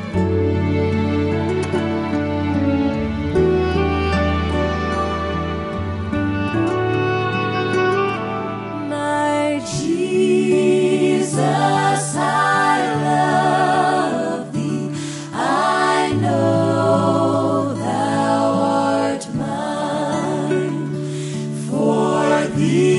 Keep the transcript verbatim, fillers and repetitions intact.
My Jesus, I love thee. I know thou art mine. For thee